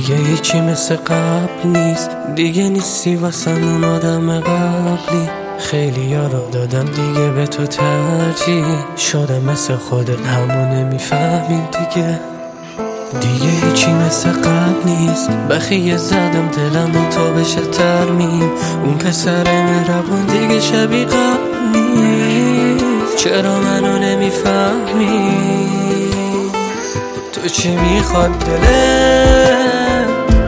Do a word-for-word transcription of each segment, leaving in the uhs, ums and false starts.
دیگه هیچی مثل قبل نیست، دیگه نیستی واسم اون آدم قبلی. خیلی ها رو دادم دیگه به تو ترجیح، شدم مثل خودت همون نمیفهمیم دیگه. دیگه هیچی مثل قبل نیست، بخیه زدم دلم و تو بشه ترمیم. اون پسر مهربون دیگه شبیه قبل نیست، چرا منو نمیفهمی؟ تو چی میخواد دلت؟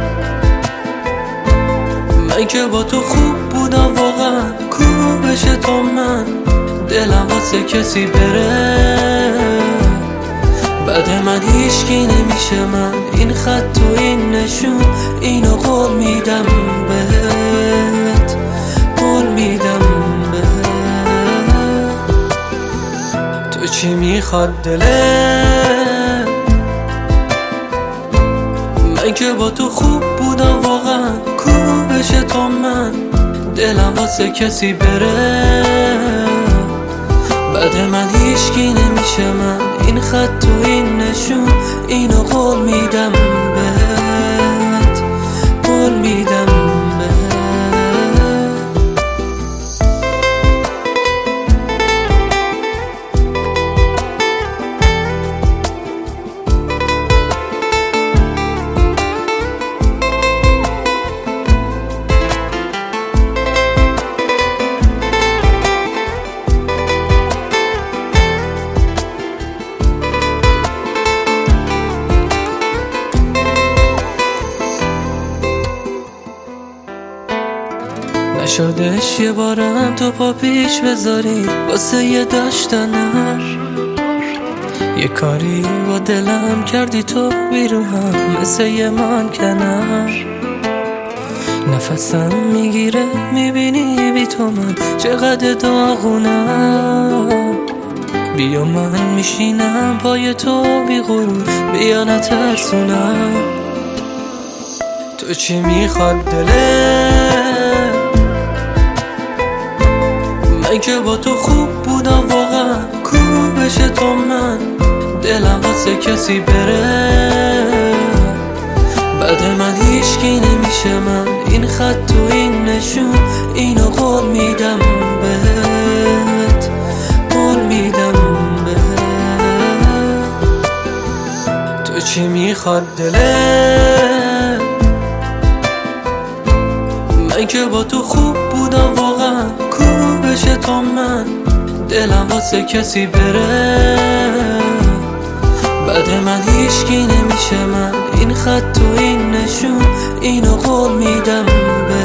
من که با تو خوب بودم واقعا، کو بشه تو من دلم واسه کسی بره. بعد من هیچکی نمیشه من، این خط و این نشون اینو قول میدم بهت، قول میدم بهت. تو چی میخواد دلت؟ من که با تو خوب بودم واقعا، کو بشه تو من دلم واسه کسی بره. بعد من هیچکی نمیشه من، این خط و این نشون اینو قول میدم بهت، قول میدم بهت. نشدش یه بارم تو پا پیش بذاری واسه یه داشتنم، یه کاری با دلم کردی تو بیروهم مثل یه مانکنم. نفسم میگیره میبینی بی تو من چقدر داغونم. بیا من میشینم پای تو بی غرور، بیا نترسونم. تو چی میخواد دلت؟ من که با تو خوب بودم واقعا، کو بشه تو من دلم واسه کسی بره. بعد من هیچکی نمیشه من، این خط و این نشون اینو قول میدم بهت، قول میدم بهت. تو چی میخواد دلت؟ من که با تو خوب بودم واقعا، کو بشه تو من دلم واسه کسی بره. بعد من هیچکی نمیشه من، این خط و این نشون اینو قول میدم.